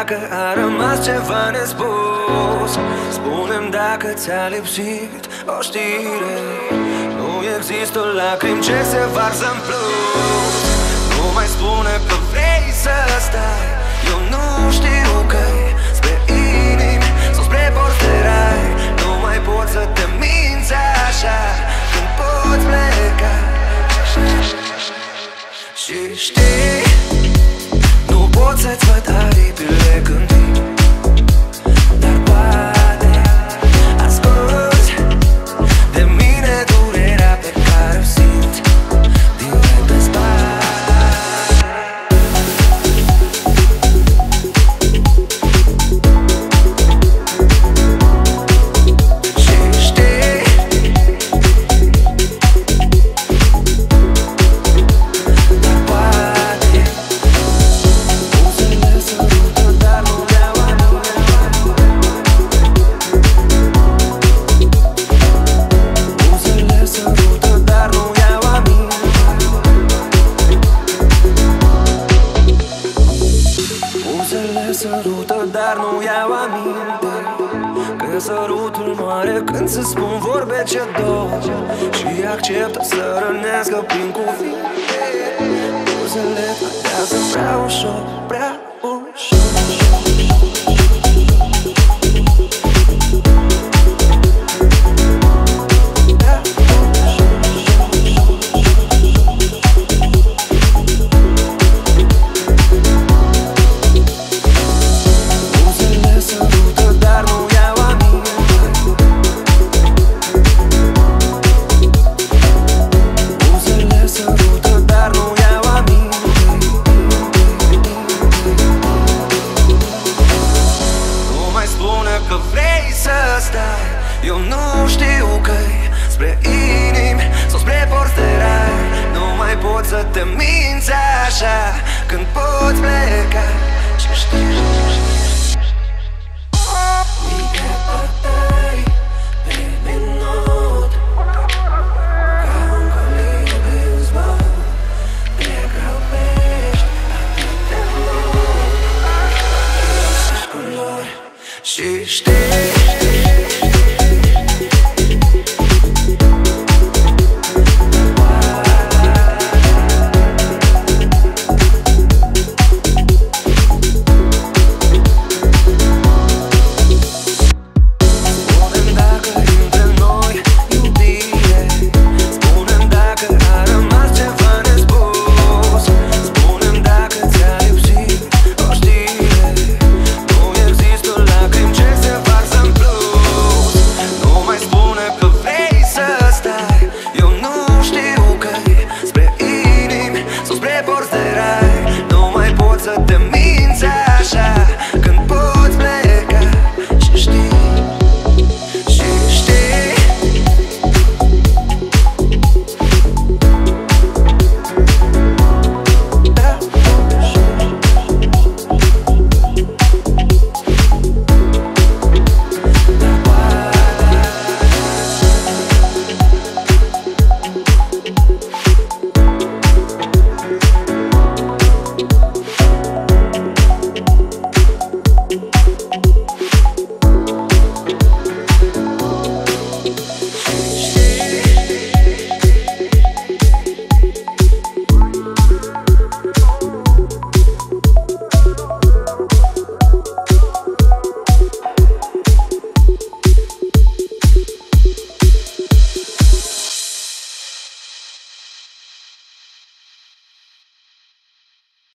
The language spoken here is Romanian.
dacă a rămas ceva nespus. Spune-mi dacă ți-a lipsit o știre. Nu există lacrimi ce se varsă-n plus. Nu mai spune că vrei să stai. Eu nu știu că-i spre inimi sau spre porterai. Nu mai pot să te minți așa când poți pleca. Și știi, nu pot să-ți văd aripile când vii, dar poate asculți de mine durerea pe care o simt direct pe spate. Și știi, dar poate buzele sărută, dar nu le-au aminte. Buzele sărută, dar nu iau aminte. Buzele sărută, dar nu iau aminte. Că sărutul moare când se spun vorbe ce dor și acceptă să rănească prin cuvinte. Buzele tratează prea ușor, prea ușor.